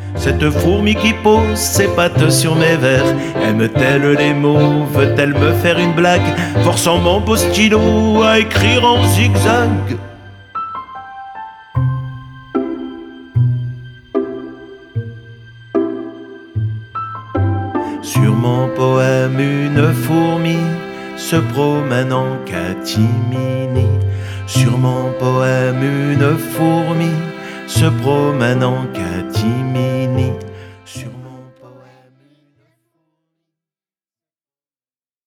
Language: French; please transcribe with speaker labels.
Speaker 1: Cette fourmi qui pose ses pattes sur mes vers, aime-t-elle les mots, veut-elle me faire une blague, forçant mon beau stylo à écrire en zigzag. Sur mon poème, une fourmi se promène en catimini. Sur mon poème, une fourmi se promène en catimini.